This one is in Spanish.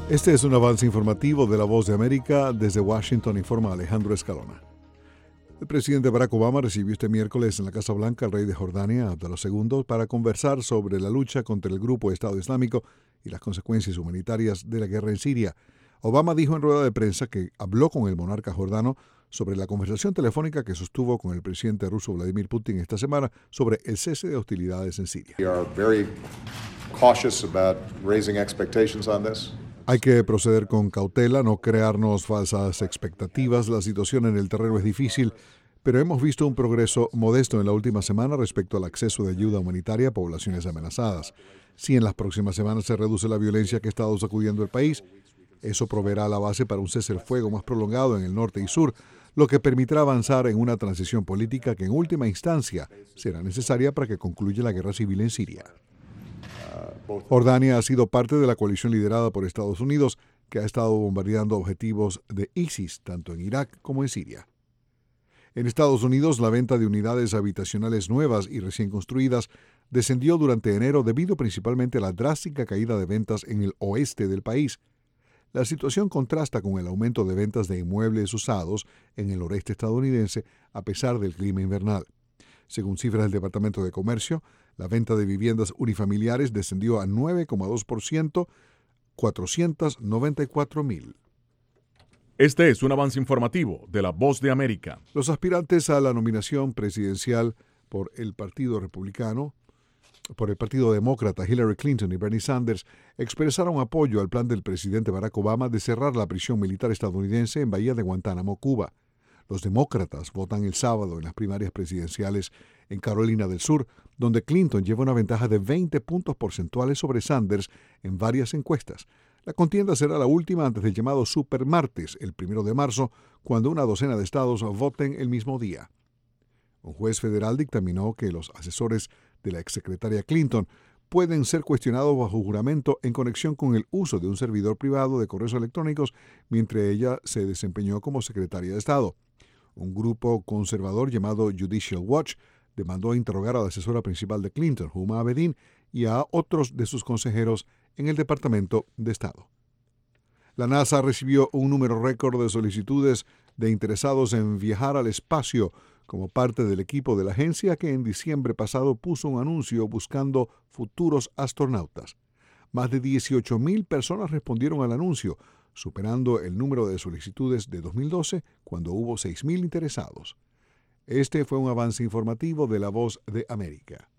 Este es un avance informativo de La Voz de América. Desde Washington informa Alejandro Escalona. El presidente Barack Obama recibió este miércoles en la Casa Blanca al rey de Jordania, Abdalá II, para conversar sobre la lucha contra el grupo Estado Islámico y las consecuencias humanitarias de la guerra en Siria. Obama dijo en rueda de prensa que habló con el monarca jordano sobre la conversación telefónica que sostuvo con el presidente ruso Vladimir Putin esta semana sobre el cese de hostilidades en Siria. We are very cautious about raising expectations on this. Hay que proceder con cautela, no crearnos falsas expectativas. La situación en el terreno es difícil, pero hemos visto un progreso modesto en la última semana respecto al acceso de ayuda humanitaria a poblaciones amenazadas. Si en las próximas semanas se reduce la violencia que ha estado sacudiendo el país, eso proveerá la base para un cese el fuego más prolongado en el norte y sur, lo que permitirá avanzar en una transición política que en última instancia será necesaria para que concluya la guerra civil en Siria. Jordania ha sido parte de la coalición liderada por Estados Unidos, que ha estado bombardeando objetivos de ISIS, tanto en Irak como en Siria. En Estados Unidos, la venta de unidades habitacionales nuevas y recién construidas descendió durante enero debido principalmente a la drástica caída de ventas en el oeste del país. La situación contrasta con el aumento de ventas de inmuebles usados en el noreste estadounidense a pesar del clima invernal. Según cifras del Departamento de Comercio, la venta de viviendas unifamiliares descendió a 9,2%, 494,000. Este es un avance informativo de La Voz de América. Los aspirantes a la nominación presidencial por el Partido Demócrata Hillary Clinton y Bernie Sanders expresaron apoyo al plan del presidente Barack Obama de cerrar la prisión militar estadounidense en Bahía de Guantánamo, Cuba. Los demócratas votan el sábado en las primarias presidenciales en Carolina del Sur, donde Clinton lleva una ventaja de 20 puntos porcentuales sobre Sanders en varias encuestas. La contienda será la última antes del llamado Supermartes, el 1 de marzo, cuando una docena de estados voten el mismo día. Un juez federal dictaminó que los asesores de la exsecretaria Clinton pueden ser cuestionados bajo juramento en conexión con el uso de un servidor privado de correos electrónicos mientras ella se desempeñó como secretaria de Estado. Un grupo conservador llamado Judicial Watch demandó interrogar a la asesora principal de Clinton, Huma Abedin, y a otros de sus consejeros en el Departamento de Estado. La NASA recibió un número récord de solicitudes de interesados en viajar al espacio como parte del equipo de la agencia que en diciembre pasado puso un anuncio buscando futuros astronautas. Más de 18,000 personas respondieron al anuncio, superando el número de solicitudes de 2012, cuando hubo 6,000 interesados. Este fue un avance informativo de La Voz de América.